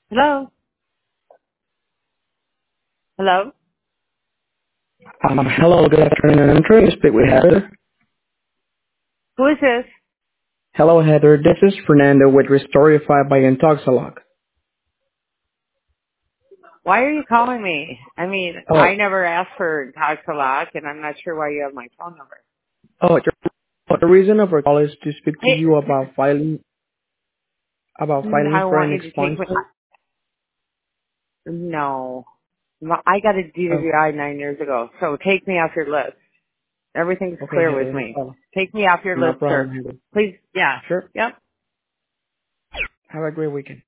Hello? Hello? Hello, good afternoon. I'm trying to speak with Heather. Who is this? Hello, Heather. This is Fernando with Restorify by Intoxalog. Why are you calling me? I mean, I Oh, never asked for Toxalock, and I'm not sure why you have my phone number. oh, the reason of our call is to speak to Hey, you about filing I for want an you to take me. expansion. No. I got a Oh, DWI 9 years ago, so take me off your list. Everything's okay, clear with Heather. me. Take me off your No list, sir. problem, Heather. Please, yeah. Sure. Yep. Have a great weekend.